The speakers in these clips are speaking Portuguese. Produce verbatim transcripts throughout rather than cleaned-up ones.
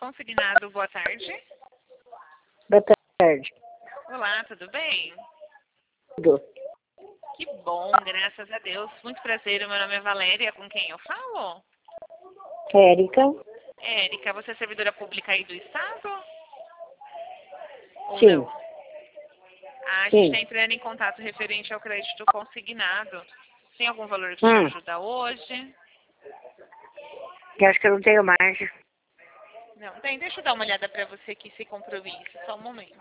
Consignado, boa tarde. Boa tarde. Olá, tudo bem? Tudo. Que bom, graças a Deus. Muito prazer, meu nome é Valéria, com quem eu falo? Érica? Érica, você é servidora pública aí do Estado? Ou Sim. não? Ah, a gente Sim. está entrando em contato referente ao crédito consignado. Tem algum valor que te Hum. ajuda hoje? Eu acho que eu não tenho margem. Não, tem. Deixa eu dar uma olhada para você aqui se compromisso. Só um momento.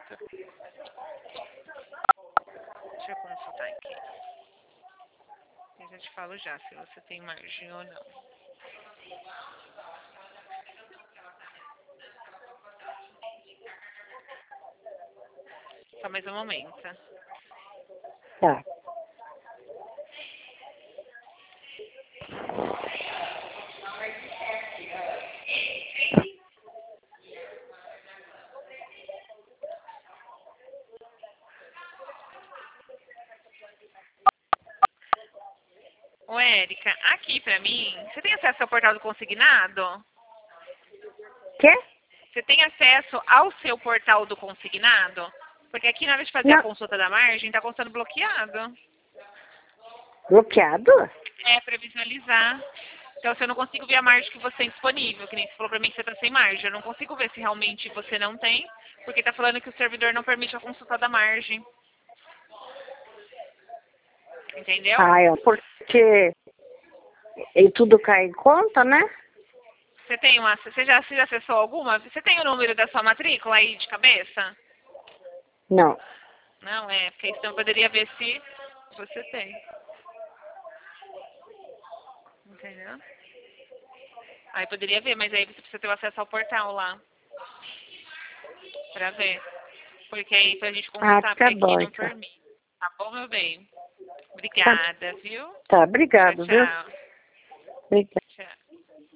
Deixa eu consultar aqui. Eu já te falo já se você tem margem ou não. Só mais um momento. Tá. Ô, Érica, aqui pra mim, você tem acesso ao portal do consignado? Quê? Você tem acesso ao seu portal do consignado? Porque aqui na hora de fazer a Não. consulta da margem, tá constando bloqueado. Bloqueado? É, pra visualizar. Então, se eu não consigo ver a margem que você tem disponível, que nem você falou pra mim que você tá sem margem, eu não consigo ver se realmente você não tem, porque tá falando que o servidor não permite a consulta da margem. Entendeu? Ah, é porque e tudo cai em conta, né? Você tem uma, você já, você já acessou alguma? Você tem o número da sua matrícula aí de cabeça? Não. Não, é, porque isso eu poderia ver se você tem. Entendeu? Aí poderia ver, mas aí você precisa ter o acesso ao portal lá. Pra ver. Porque aí pra gente Ah, consultar, tá porque aqui bom, não então. permite. Tá bom, meu bem? Tá, Obrigada, viu? tá, Tchau, obrigado, viu? tchau. Obrigado.